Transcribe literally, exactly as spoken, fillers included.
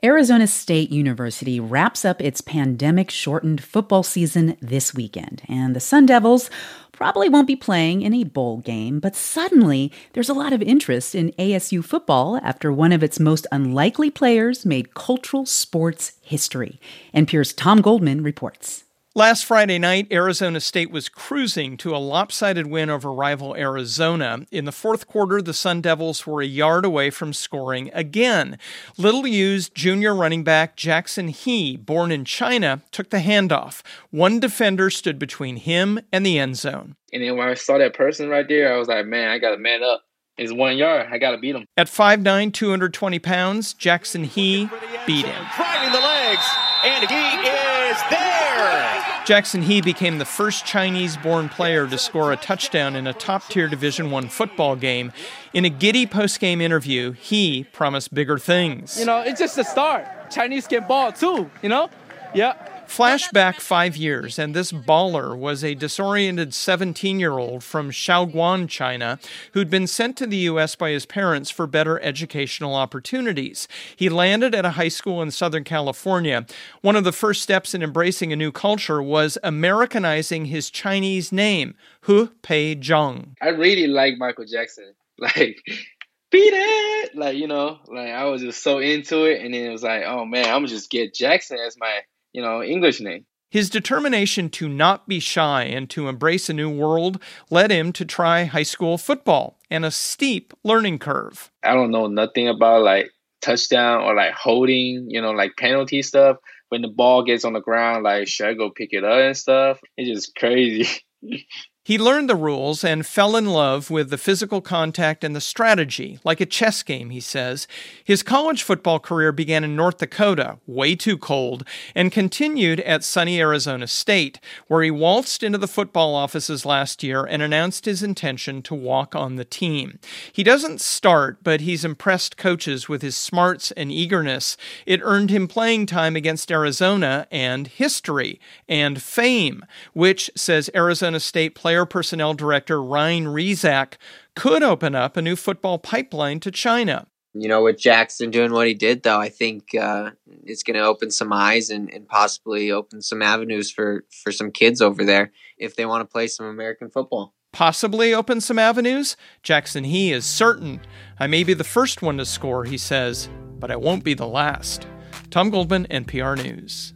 Arizona State University wraps up its pandemic-shortened football season this weekend, and the Sun Devils probably won't be playing in a bowl game, but suddenly there's a lot of interest in A S U football after one of its most unlikely players made cultural sports history. N P R's Tom Goldman reports. Last Friday night, Arizona State was cruising to a lopsided win over rival Arizona. In the fourth quarter, the Sun Devils were a yard away from scoring again. Little-used junior running back Jackson He, born in China, took the handoff. One defender stood between him and the end zone. And then when I saw that person right there, I was like, man, I got to man up. It's one yard. I got to beat him. At five nine, two hundred twenty pounds, Jackson He beat him. Driving the legs, and he is there. Jackson He became the first Chinese-born player to score a touchdown in a top-tier Division One football game. In a giddy post-game interview, He promised bigger things. You know, it's just the start. Chinese can ball too, you know? Yeah. Flashback five years, and this baller was a disoriented seventeen-year-old from Shaoguan, China, who'd been sent to the U S by his parents for better educational opportunities. He landed at a high school in Southern California. One of the first steps in embracing a new culture was Americanizing his Chinese name, Hu Pei Zhang. I really like Michael Jackson. Like, beat it! Like, you know, like I was just so into it, and then it was like, oh man, I'm gonna just get Jackson as my you know, English name. His determination to not be shy and to embrace a new world led him to try high school football and a steep learning curve. I don't know nothing about like touchdown or like holding, you know, like penalty stuff. When the ball gets on the ground, like, should I go pick it up and stuff? It's just crazy. He learned the rules and fell in love with the physical contact and the strategy, like a chess game, he says. His college football career began in North Dakota, way too cold, and continued at sunny Arizona State, where he waltzed into the football offices last year and announced his intention to walk on the team. He doesn't start, but he's impressed coaches with his smarts and eagerness. It earned him playing time against Arizona and history and fame, which, says Arizona State player Player Personnel Director Ryan Rizak, could open up a new football pipeline to China. You know, with Jackson doing what he did, though, I think uh, it's going to open some eyes and, and possibly open some avenues for, for some kids over there if they want to play some American football. Possibly open some avenues? Jackson He is certain. I may be the first one to score, he says, but I won't be the last. Tom Goldman, N P R News.